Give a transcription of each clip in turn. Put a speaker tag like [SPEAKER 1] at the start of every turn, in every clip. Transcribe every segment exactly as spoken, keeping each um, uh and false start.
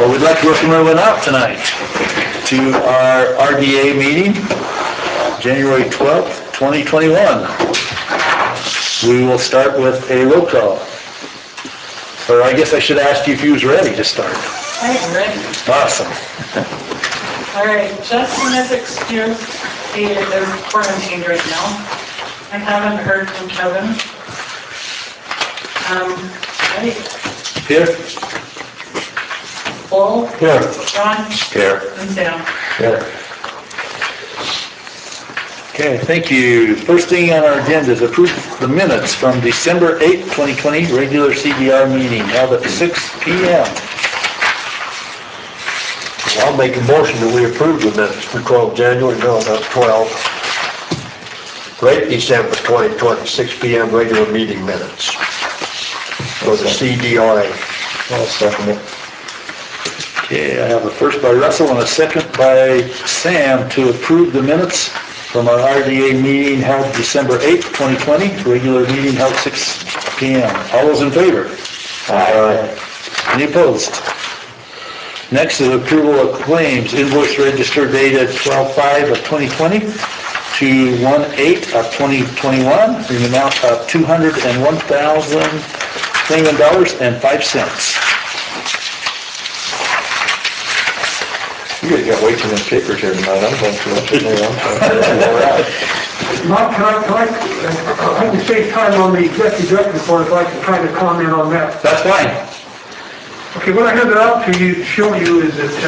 [SPEAKER 1] Well, we'd like to welcome everyone out tonight to our R D A meeting, January twelfth, twenty twenty-one. We will start with a roll call. Or I guess I should ask you if you was ready to start.
[SPEAKER 2] I am ready.
[SPEAKER 1] Awesome.
[SPEAKER 2] All right, Justin is excused. He is quarantined right now. I haven't heard from Kevin. Um, ready?
[SPEAKER 1] Here?
[SPEAKER 2] Paul?
[SPEAKER 1] Here.
[SPEAKER 2] John?
[SPEAKER 1] Here.
[SPEAKER 2] And Sam.
[SPEAKER 1] Here. Okay, thank you. First thing on our agenda is approve the minutes from December eighth, twenty twenty, regular C D R meeting held at six p m
[SPEAKER 3] I'll make a motion that we approve the minutes for twelve January, no, that's twelve. Late December twenty twenty, six p m regular meeting minutes for the C D R A.
[SPEAKER 1] I'll second it. Okay, I have a first by Russell and a second by Sam to approve the minutes from our R D A meeting held December eighth, twenty twenty, regular meeting held six p m All those in favor? Aye. Any opposed? Next is approval of claims, invoice register dated twelve five of twenty twenty to one eight of twenty twenty-one, in the amount of two hundred one thousand twenty-one dollars and five cents.
[SPEAKER 3] You guys got way too many papers here tonight, I'm going to.
[SPEAKER 4] Mark, can I, can I, I can save time on the executive director report if I can kind of comment on that.
[SPEAKER 1] That's fine.
[SPEAKER 4] Okay, what I handed out to you, to show you is that,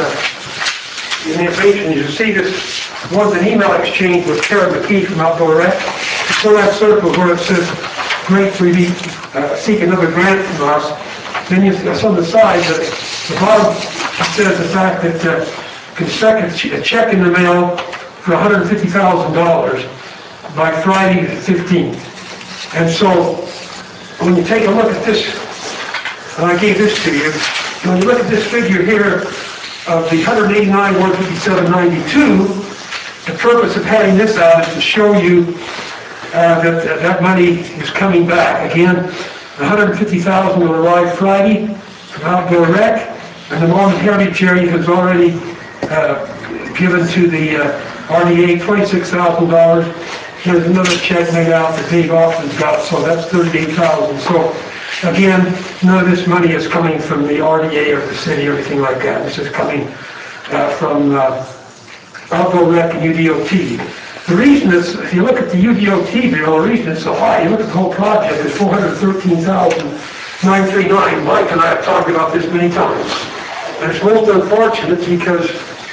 [SPEAKER 4] uh, in the information, you see this, was an email exchange with Karen McKee from Outdoor Rec. So that circle where it says, great three D, uh, seek another grant from us. Then you see on the side, the, the bottom says the fact that, uh, can expect a check in the mail for one hundred fifty thousand dollars by Friday the fifteenth. And so, when you take a look at this, and I gave this to you, when you look at this figure here of the one hundred eighty-nine, one fifty-seven, ninety-two, the purpose of having this out is to show you uh, that uh, that money is coming back. Again, one hundred fifty thousand dollars will arrive Friday from Outdoor Rec, and the Mormon Heritage Area has already uh, given to the uh, R D A twenty-six thousand dollars. There's another check made out that Dave Austin's got, so that's thirty-eight thousand dollars. So again, none of this money is coming from the R D A or the city or anything like that. This is coming uh, from uh, Outdoor Rec and U D O T. The reason is, if you look at the U D O T bill, the reason it's so high, you look at the whole project, it's four hundred thirteen thousand nine hundred thirty-nine. Mike and I have talked about this many times. And it's most unfortunate because,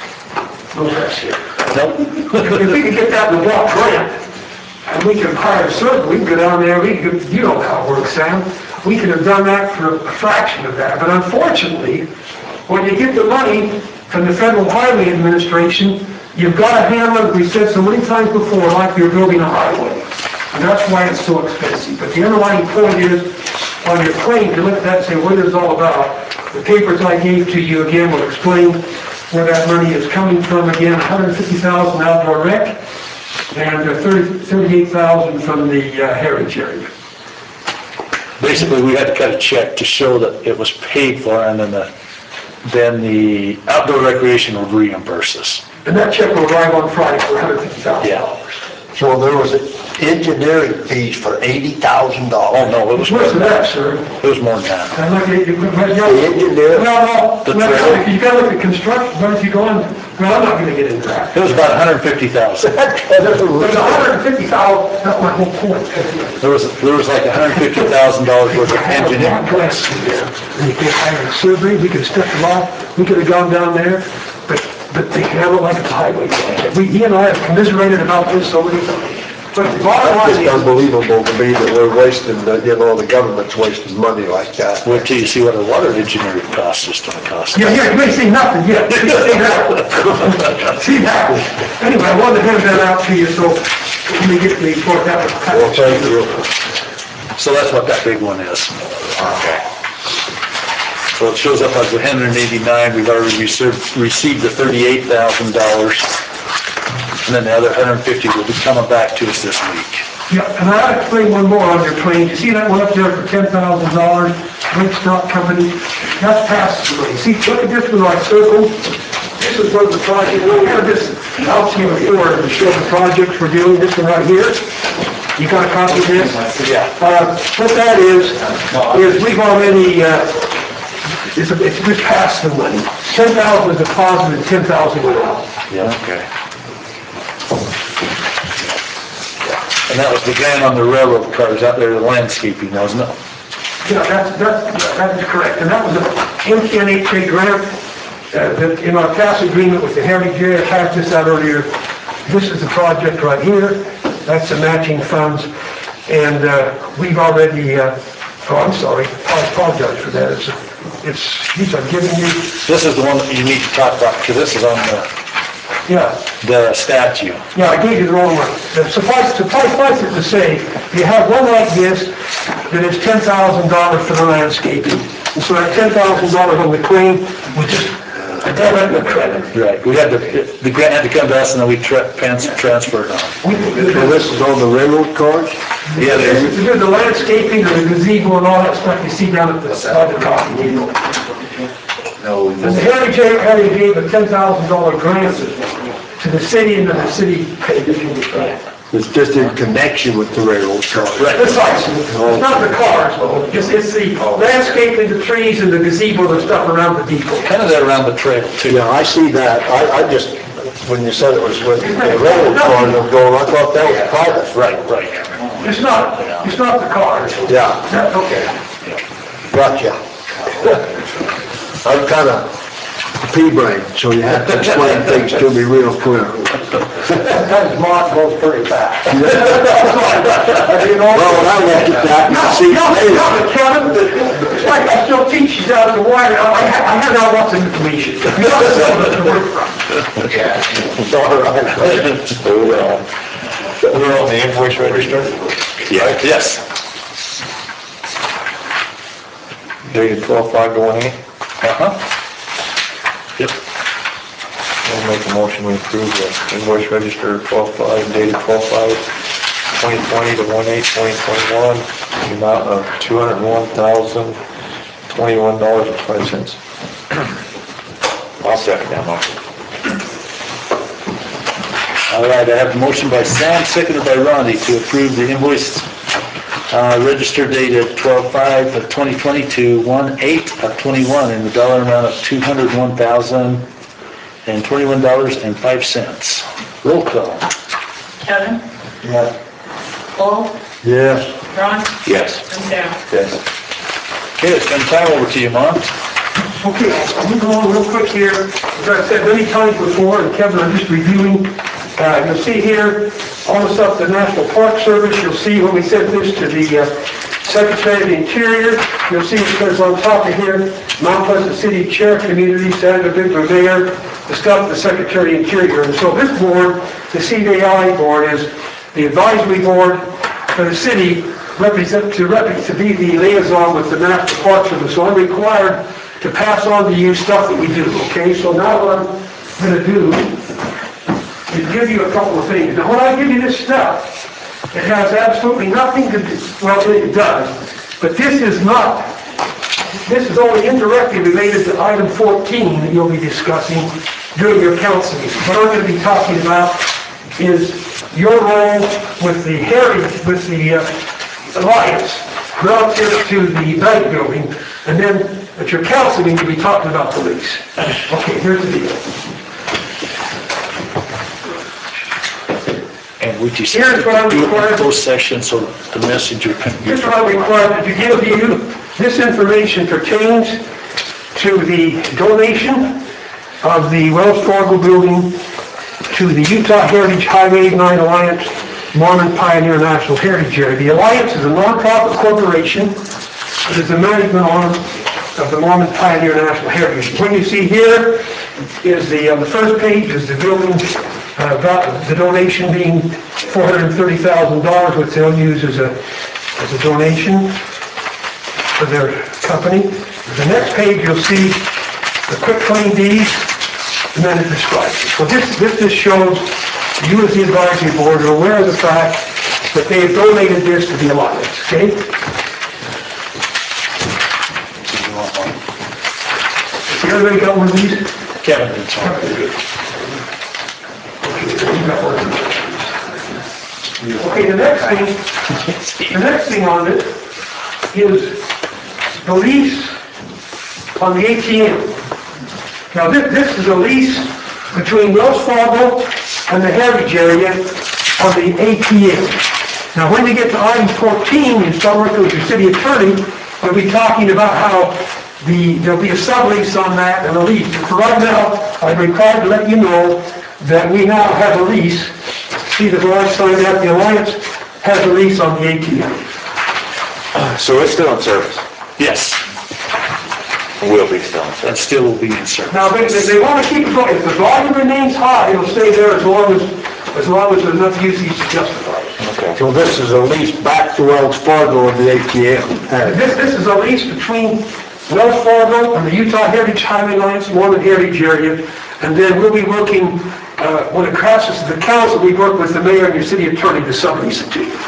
[SPEAKER 4] no that's here. If we could get that in the block grant, and we could hire a server, we can go down there, we could, you know how it works, Sam. We could have done that for a fraction of that. But unfortunately, when you get the money from the Federal Highway Administration, you've got to handle it, we said so many times before, like you're building a highway. And that's why it's so expensive. But the underlying point is, on your claim, you look at that and say, what is it all about? The papers I gave to you again will explain where that money is coming from. Again, one hundred fifty thousand dollars Outdoor Rec and thirty-eight thousand dollars from the uh, Heritage Area.
[SPEAKER 1] Basically, we had to cut a check to show that it was paid for, and then the, then the outdoor recreation would reimburse us.
[SPEAKER 4] And that check will arrive on Friday for one hundred fifty thousand dollars.
[SPEAKER 1] Yeah.
[SPEAKER 3] So there was engineering fees for eighty thousand dollars.
[SPEAKER 1] Oh, no, it was more
[SPEAKER 4] What's
[SPEAKER 1] than
[SPEAKER 4] that,
[SPEAKER 1] that.
[SPEAKER 4] sir?
[SPEAKER 1] It was more than that.
[SPEAKER 4] And look at, you, but
[SPEAKER 3] The
[SPEAKER 4] you,
[SPEAKER 3] engineer,
[SPEAKER 4] well,
[SPEAKER 1] The
[SPEAKER 4] no,
[SPEAKER 1] trailer.
[SPEAKER 4] you gotta look at construction, but if you go on, well, I'm not gonna get into that.
[SPEAKER 1] It was about one hundred fifty thousand.
[SPEAKER 4] There's one hundred fifty thousand, that's my whole point.
[SPEAKER 1] There was, there was like one hundred fifty thousand dollars worth of engineering costs.
[SPEAKER 4] And you can't hire a survey, we could step them off, we could have gone down there, but, but they handle it like it's a highway. We, he and I have commiserated about this so many times. But the bottom line
[SPEAKER 3] it's
[SPEAKER 4] is,
[SPEAKER 3] unbelievable to me that we're wasting, the- you know, the government's wasting money like that.
[SPEAKER 1] Wait till you see what a water engineering cost is going to cost.
[SPEAKER 4] yeah, yeah, you ain't seen nothing yet. See that? See that? Anyway, I wanted to hand that out to you, so let me get the report that was.
[SPEAKER 3] Well, thank you.
[SPEAKER 1] So that's what that big one is.
[SPEAKER 3] Okay.
[SPEAKER 1] So it shows up as one hundred eighty-nine, we've already received, received the thirty-eight thousand dollars. And then the other one hundred fifty will be coming back to us this week.
[SPEAKER 4] Yeah, and I'll explain one more on your claim. You see that one up there for ten thousand dollars, Link Stock Company? That's past the claim. See, look at this one like circle. This is what the project, we had this out to you before to show the projects we're doing, this one right here. You got a copy of this?
[SPEAKER 1] Yeah.
[SPEAKER 4] Uh, what that is, is we've already, uh, it's, a- it's just past the money. ten thousand is a deposit and ten thousand went out.
[SPEAKER 1] Yeah, okay. And that was the grant on the railroad cars out there, the landscaping, wasn't it?
[SPEAKER 4] Yeah, that's, that's, that is correct. And that was an M T N H A grant, uh, that in our past agreement with the Heritage Area, I passed this out earlier. This is the project right here. That's the matching funds. And, uh, we've already, uh, oh, I'm sorry, I apologize for that. It's, it's, these are giving you,
[SPEAKER 1] This is the one that you need to talk about, because this is on the,
[SPEAKER 4] yeah.
[SPEAKER 1] the statue.
[SPEAKER 4] Yeah, I gave you the wrong one. Uh, Suffice, suffice suffice it to say, you have one like this that is ten thousand dollars for the landscaping. And so that ten thousand dollars on the claim was just a debit and a credit.
[SPEAKER 1] Right. We had to, the grant had to come to us, and then we tra- trans- transferred on.
[SPEAKER 4] We-
[SPEAKER 3] So this is on the railroad cars?
[SPEAKER 1] Yeah,
[SPEAKER 4] This
[SPEAKER 1] there's,
[SPEAKER 4] is to do the landscaping and the gazebo and all that stuff you see down at the side of the top. And the Heritage Area gave a ten thousand dollars grant to the city, and then the city paid it for the grant.
[SPEAKER 3] It's just in connection with the railroad cars.
[SPEAKER 4] Precisely. It's not the cars, it's, it's the landscaping, the trees, and the gazebo, the stuff around the depot.
[SPEAKER 1] kind of there around the trail, too.
[SPEAKER 3] Yeah, I see that. I, I just, when you said it was with the railroad cars I'm going, I thought that was private.
[SPEAKER 1] Right, right.
[SPEAKER 4] It's not, it's not the cars.
[SPEAKER 3] Yeah,
[SPEAKER 4] That- Okay.
[SPEAKER 3] gotcha. I'm kind of pea-brain, so you have to explain things to me real clear.
[SPEAKER 4] That mark goes pretty fast. You know?
[SPEAKER 3] Well, when I look at that,
[SPEAKER 4] No,
[SPEAKER 3] I see,
[SPEAKER 4] no,
[SPEAKER 3] hey,
[SPEAKER 4] no, but Kevin, it's like I still teach you down at the wire, I have, I have now lots of information. You know, that's all that's to work from.
[SPEAKER 3] it's all right.
[SPEAKER 5] We're on the invoice register,
[SPEAKER 1] Yeah, yes.
[SPEAKER 5] dated twelve five twenty.
[SPEAKER 1] Uh-huh. Yep.
[SPEAKER 5] I'll make a motion to approve the invoice register twelve five dated twelve five twenty twenty to one eight twenty twenty-one, the amount of two hundred and one thousand, twenty-one dollars and twenty cents. I'll second that motion.
[SPEAKER 1] All right, I have a motion by Sam, seconded by Ronnie, to approve the invoice uh, register dated twelve five of twenty twenty to one eight of twenty-one in the dollar amount of two hundred one thousand twenty-one dollars and five cents. Roll call.
[SPEAKER 2] Kevin,
[SPEAKER 3] Yeah.
[SPEAKER 2] Paul,
[SPEAKER 3] Yes.
[SPEAKER 2] Ron,
[SPEAKER 1] Yes.
[SPEAKER 2] and Sam.
[SPEAKER 5] Yes.
[SPEAKER 1] Okay, it's been time over to you, Mom.
[SPEAKER 4] Okay, I'll move along real quick here. As I've said many times before, and Kevin, I'm just reviewing, uh, you'll see here, all the stuff, the National Park Service, you'll see when we sent this to the uh, Secretary of the Interior, you'll see it says on top of here, Mount Pleasant City Chair Community, Senator Bigler Mayor, the stuff, the Secretary of the Interior. And so this board, the C V I board, is the advisory board for the city, represent, to, rep- to be the liaison with the National Park Service. So I'm required to pass on to you stuff that we do, okay? So now what I'm gonna do is give you a couple of things. Now, when I give you this stuff, it has absolutely nothing to do, well, it does, but this is not, this is only indirectly related to item fourteen that you'll be discussing during your council meeting. What I'm gonna be talking about is your role with the Heritage, with the uh, Alliance, relative to the bank building, and then at your council meeting, you'll be talking about the lease. Okay, here's the deal.
[SPEAKER 1] And we just
[SPEAKER 4] Here's what I'm
[SPEAKER 1] do it in
[SPEAKER 4] required-
[SPEAKER 1] closed session, so the messenger can...
[SPEAKER 4] Here's what I'm required to give you. This information pertains to the donation of the Wells Fargo building to the Utah Heritage Highway eighty-nine Alliance Mormon Pioneer National Heritage Area. The Alliance is a nonprofit corporation. It is the management arm of the Mormon Pioneer National Heritage. What you see here is the, on the first page is the building, uh, about the donation being four hundred thirty thousand dollars, which they'll use as a, as a donation for their company. The next page, you'll see the quick claim deed, and then it describes it. So this, this just shows you as the advisory board are aware of the fact that they have donated this to the Alliance, okay? Everybody got one of these?
[SPEAKER 1] Kevin, it's all good.
[SPEAKER 4] Okay, the next thing, the next thing on it is the lease on the A T M. Now, this, this is a lease between Wells Fargo and the Heritage area on the A T M. Now, when you get to item fourteen, you start working with your city attorney, we'll be talking about how the, there'll be a sublease on that and a lease. For right now, I'm required to let you know that we now have a lease. See, the Alliance signed up, the Alliance has a lease on the A T M.
[SPEAKER 5] So it's still in service?
[SPEAKER 1] Yes,
[SPEAKER 5] Will be still in
[SPEAKER 1] and
[SPEAKER 5] service.
[SPEAKER 1] still will be in service.
[SPEAKER 4] Now, they, they, they want to keep it going. If the volume remains high, it'll stay there as long as, as long as there's enough usage to justify it.
[SPEAKER 5] Okay.
[SPEAKER 3] So this is a lease back to Wells Fargo of the A T M.
[SPEAKER 4] This, this is a lease between Wells Fargo and the Utah Heritage Highway Alliance, Mormon Heritage area, and then we'll be working, uh, when it crosses the council, we work with the mayor and your city attorney to sublease it to you.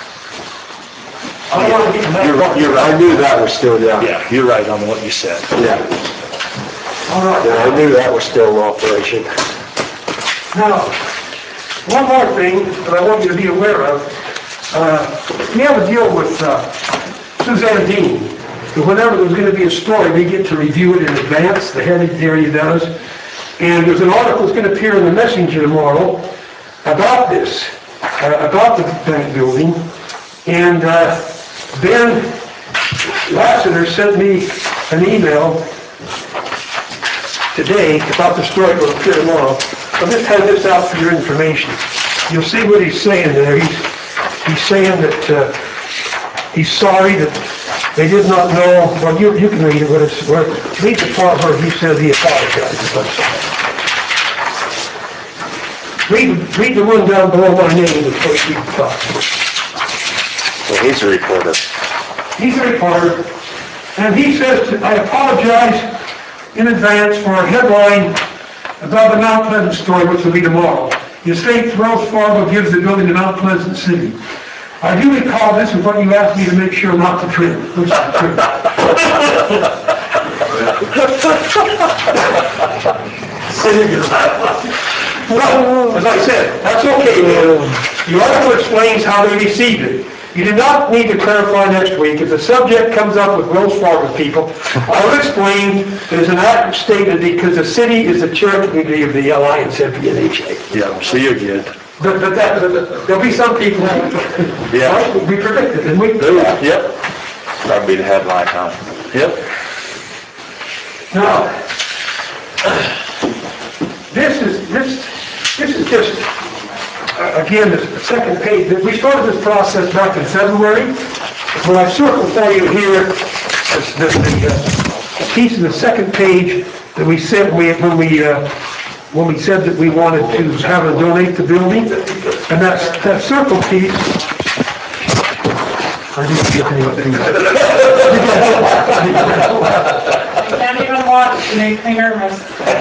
[SPEAKER 4] I don't want to get in that
[SPEAKER 3] You're,
[SPEAKER 4] part.
[SPEAKER 3] you're, I knew that was still down.
[SPEAKER 1] Yeah, you're right on what you said.
[SPEAKER 3] Yeah,
[SPEAKER 4] All right.
[SPEAKER 3] yeah, I knew that was still in operation.
[SPEAKER 4] Now, one more thing that I want you to be aware of. Uh, we have a deal with uh, Susanna Dean, that whenever there's going to be a story, we get to review it in advance, the Heritage area does. And there's an article that's going to appear in the Messenger tomorrow about this, uh, about the bank building. And uh, Ben Lassiter sent me an email today about the story that will appear tomorrow. I'll just have this out for your information. You'll see what he's saying there. He's, he's saying that uh, he's sorry that they did not know, well, you, you can read it, but it's, where, read the part where he says he apologizes. Read, read the one down below my name before you read the top.
[SPEAKER 5] So he's a reporter.
[SPEAKER 4] He's a reporter, and he says, I apologize in advance for a headline about the Mount Pleasant story, which will be tomorrow. You state Wells Fargo gives the building to Mount Pleasant City. I do recall this is what you asked me to make sure not to trim, which is true. Well, as I said, that's okay. The article explains how they received it. You do not need to clarify next week. If the subject comes up with Wells Fargo people, I will explain that it's an accurate statement because the city is the charitable committee of the Alliance M P N H A.
[SPEAKER 1] Yeah, so you're good.
[SPEAKER 4] But, but that, but there'll be some people,
[SPEAKER 1] Yeah.
[SPEAKER 4] right? We predicted, and we,
[SPEAKER 1] Yep,
[SPEAKER 5] That'd be the headline, huh?
[SPEAKER 1] yep.
[SPEAKER 4] now, this is, this, this is just, uh, again, the second page. We started this process back in February. What I've circled for you here is the, the, uh, piece of the second page that we said we, when we, uh, when we said that we wanted to have her donate the building. And that's, that circle piece. I didn't get anything.
[SPEAKER 2] I can't even watch, it makes me nervous.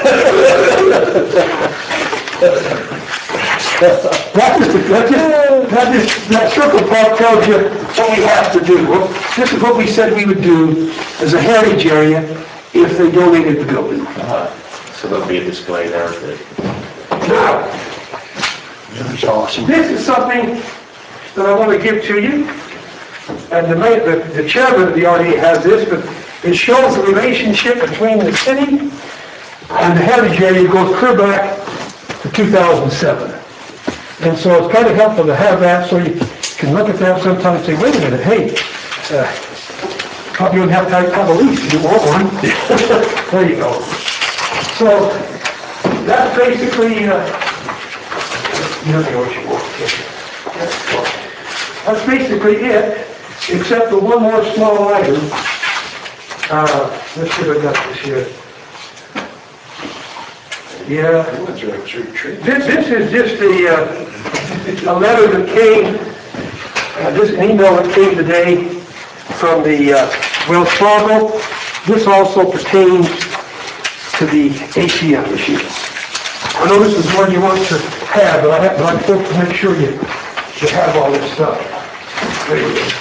[SPEAKER 4] That is, that is, that is, that circle part tells you what we have to do. Well, this is what we said we would do as a heritage area if they donated the building.
[SPEAKER 5] So there'll be a display there that
[SPEAKER 4] Now,
[SPEAKER 1] That's awesome.
[SPEAKER 4] this is something that I want to give to you. And the, ma- the, the chairman of the R D A has this, but it shows the relationship between the city and the heritage area goes clear back to two thousand seven. And so it's kind of helpful to have that so you can look at that sometimes and say, wait a minute, hey, uh, probably don't have to have a lease if you want one. There you go. So that's basically, uh, you don't know what you want. That's basically it, except for one more small item. Uh, let's see if I got this here. Yeah. This, this is just a, uh, a letter that came, uh, this email that came today from the uh, Wells Fargo. This also pertains to the A T M machine. I know this is one you want to have, but I have, but I'm supposed to make sure you, should have all this stuff. There you go.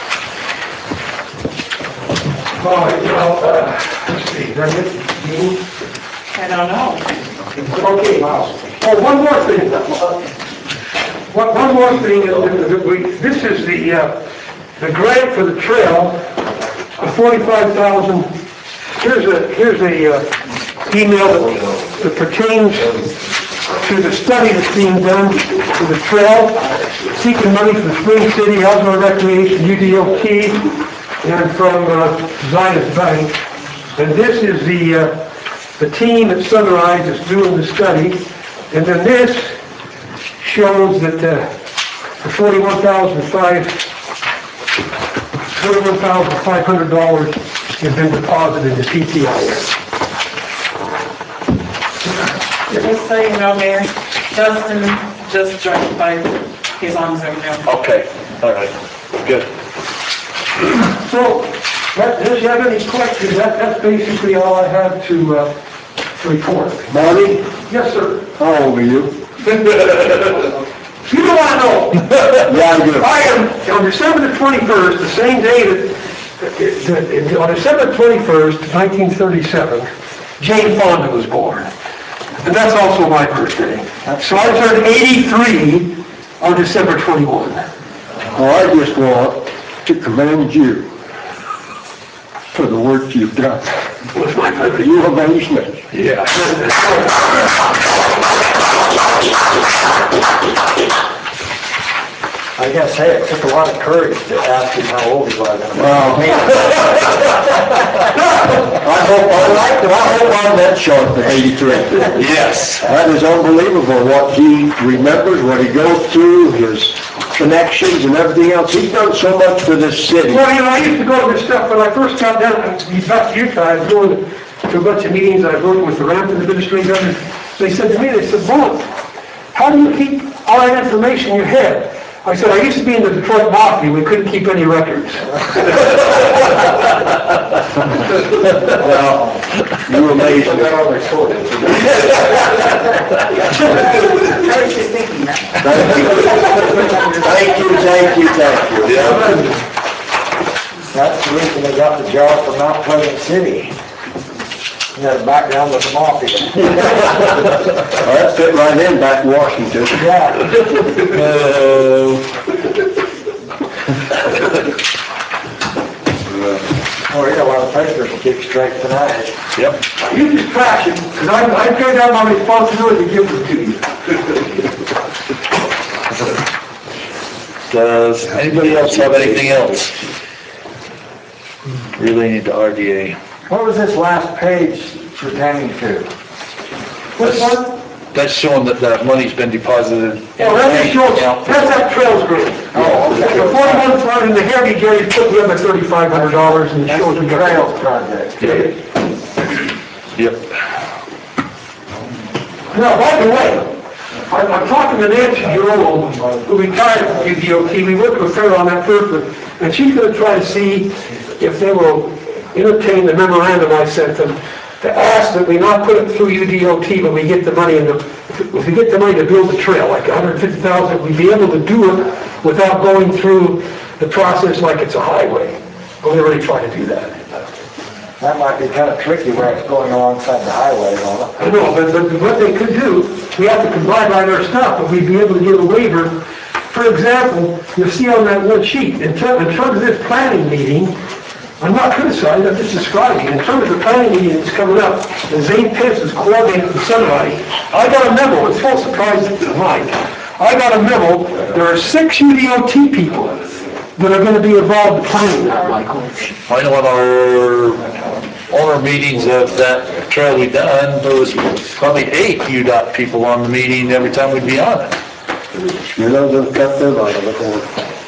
[SPEAKER 4] All right, well, uh, let's see, is that it? Dean?
[SPEAKER 2] I don't know.
[SPEAKER 4] Okay, wow. Oh, one more thing. One, one more thing, uh, uh, we- this is the, uh, the grant for the trail, the forty-five thousand. Here's a, here's a uh, email that that pertains to the study that's being done for the trail, seeking money from Spring City Outdoor Recreation, U D O T, and from uh, Zions Bank. And this is the, uh, the team at Sunrise is doing the study. And then this shows that uh, the forty-one thousand five hundred dollars has been deposited to P T I S.
[SPEAKER 2] Just so you know, Mayor, Justin just joined by, he's on Zoom now.
[SPEAKER 1] Okay, all right, good.
[SPEAKER 4] So, that, if you have any questions, that, that's basically all I have to, uh, to report.
[SPEAKER 3] Marty,
[SPEAKER 4] Yes, sir.
[SPEAKER 3] how old are you?
[SPEAKER 4] You don't want to know.
[SPEAKER 3] Yeah, I do.
[SPEAKER 4] I am, on December the twenty-first, the same day that, that- on December twenty-first, nineteen thirty-seven, Jane Fonda was born. And that's also my birthday. So I turned eighty-three on December twenty-first.
[SPEAKER 3] Well, I just want to commend you for the work you've done.
[SPEAKER 4] Was my birthday.
[SPEAKER 3] You amaze me.
[SPEAKER 4] Yeah.
[SPEAKER 3] I gotta say, it took a lot of courage to ask him how old he was. Well, I hope, I like, I hope I'm that short for eighty-three.
[SPEAKER 1] Yes.
[SPEAKER 3] That is unbelievable what he remembers, what he goes through, his connections and everything else. He's done so much for this city.
[SPEAKER 4] Well, you know, I used to go to this stuff, when I first got down, back to Utah, I was going to a bunch of meetings, I was working with the Rampton administrators. They said to me, they said, "Bullet, how do you keep all that information in your head?" I said, "I used to be in the Detroit Mafia, we couldn't keep any records."
[SPEAKER 3] Well, you amaze me. Thank you, thank you, thank you.
[SPEAKER 6] That's the reason they got the job from Mount Pleasant City. He had a background with the mafia.
[SPEAKER 3] Well, that fit right in back in Washington.
[SPEAKER 6] Yeah. Oh, we got a lot of papers to keep straight tonight.
[SPEAKER 1] Yep.
[SPEAKER 4] You just trash it, because I, I carried out my responsibility to give them to you.
[SPEAKER 1] Does anybody else have anything else relating to R D A?
[SPEAKER 6] What was this last page pertaining to?
[SPEAKER 4] Which one?
[SPEAKER 1] That's showing that that money's been deposited.
[SPEAKER 4] Oh, that just shows, that's that Trails Group.
[SPEAKER 6] Oh,
[SPEAKER 4] The
[SPEAKER 6] okay.
[SPEAKER 4] forty-one fund and the Harry Gary put me up at thirty-five hundred dollars and it
[SPEAKER 6] That's
[SPEAKER 4] shows
[SPEAKER 6] the
[SPEAKER 4] we got.
[SPEAKER 6] Trails project.
[SPEAKER 1] Yep.
[SPEAKER 4] Now, by the way, I'm, I'm talking to Nancy Giroux, who retired from U D O T. We worked with her on that first one, and she's gonna try to see if they will entertain the memorandum I sent them to ask that we not put it through U D O T, but we get the money in the, if we get the money to build the trail, like a hundred fifty thousand, we'd be able to do it without going through the process like it's a highway. We're gonna really try to do that.
[SPEAKER 6] That might be kind of tricky where it's going alongside the highway, on it.
[SPEAKER 4] I know, but, but what they could do, we have to comply by their stuff, but we'd be able to get a waiver. For example, you'll see on that one sheet, in terms, in terms of this planning meeting, I'm not criticizing, I'm just describing, in terms of the planning meeting that's coming up, and Zane Pitts is coordinating from Sunrise, I got a memo, it's full surprise to Mike, I got a memo, there are six U D O T people that are gonna be involved in planning that, Michael.
[SPEAKER 1] I know in our owner meetings of that trail we done, there was probably eight U D O T people on the meeting every time we'd be on it.
[SPEAKER 3] You know, they'll cut their line of it.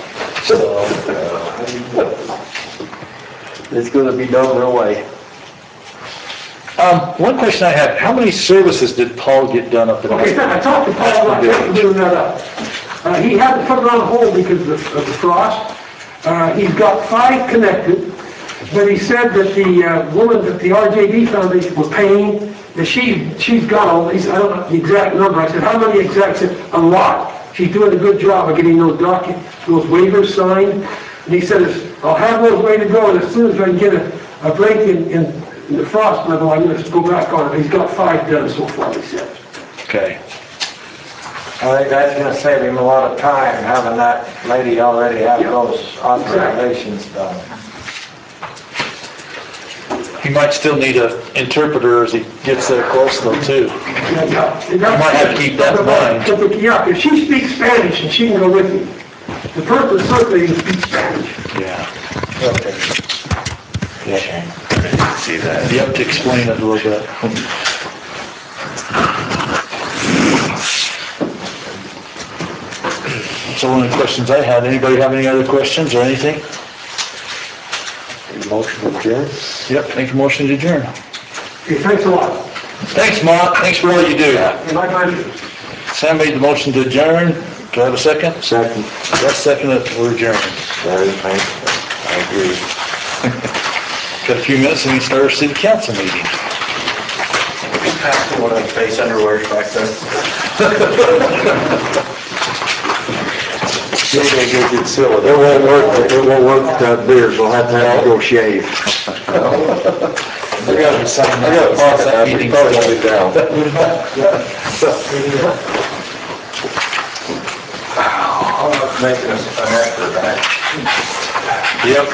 [SPEAKER 3] It's gonna be done their way.
[SPEAKER 1] Um, one question I had, how many services did Paul get done up in?
[SPEAKER 4] Okay, I talked to Paul about doing that up. Uh, he had to put it on hold because of the, of the frost. Uh, he's got five connected, but he said that the uh, woman that the R J D Foundation was paying, that she, she's got all these, I don't know the exact number. I said, how many exact? He said, a lot. she's doing a good job of getting those docu, those waivers signed. And he said, I'll have those ready to go, and as soon as I can get a, a break in, in, in the frost level, I'm gonna go back on it. He's got five done so far, he said.
[SPEAKER 1] Okay.
[SPEAKER 6] I think that's gonna save him a lot of time, having that lady already have those authorizations done.
[SPEAKER 1] He might still need an interpreter as he gets there close though too.
[SPEAKER 4] Yeah, yeah. You
[SPEAKER 1] might have to keep that in mind.
[SPEAKER 4] Yeah, because she speaks Spanish and she can go with me. The person circulating speaks Spanish.
[SPEAKER 1] Yeah.
[SPEAKER 6] Okay.
[SPEAKER 1] Yeah. See that. You have to explain it a little bit. So one of the questions I had, anybody have any other questions or anything?
[SPEAKER 3] Motion to adjourn?
[SPEAKER 1] Yep, make a motion to adjourn.
[SPEAKER 4] Okay, thanks a lot.
[SPEAKER 1] Thanks, Mark. Thanks for all you do.
[SPEAKER 4] My pleasure.
[SPEAKER 1] Sam made the motion to adjourn. Do I have a second?
[SPEAKER 3] Second.
[SPEAKER 1] That's second, it. We're adjourned.
[SPEAKER 3] Very nice. I agree.
[SPEAKER 1] Got a few minutes and we start our city council meeting.
[SPEAKER 5] Pass me one of the face underwear back there.
[SPEAKER 3] It won't work, it won't work with that beard, we'll have to have to go shave.
[SPEAKER 1] I gotta be second. I gotta pause that meeting.
[SPEAKER 3] Probably won't be down.
[SPEAKER 5] Making us an effort, right?
[SPEAKER 1] Yep.